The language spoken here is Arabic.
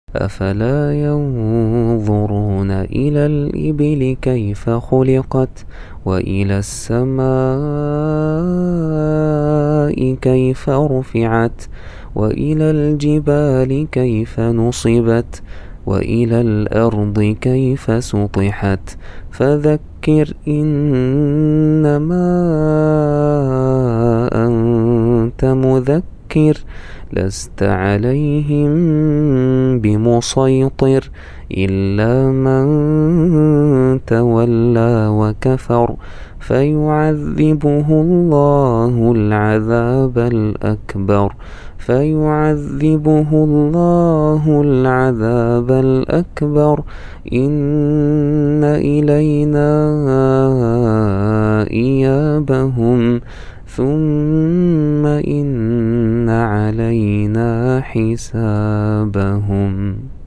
أفلا ينظرون إلى الإبل كيف خلقت وإلى السماء كيف رفعت وإلى الجبال كيف نصبت وإلى الأرض كيف سطحت فذكر إنما أنت مذكر لست عليهم بمسيطر إلا من تولى وكفر فيعذبه الله العذاب الأكبر إن إلينا إيابهم ثم إن علينا حسابهم.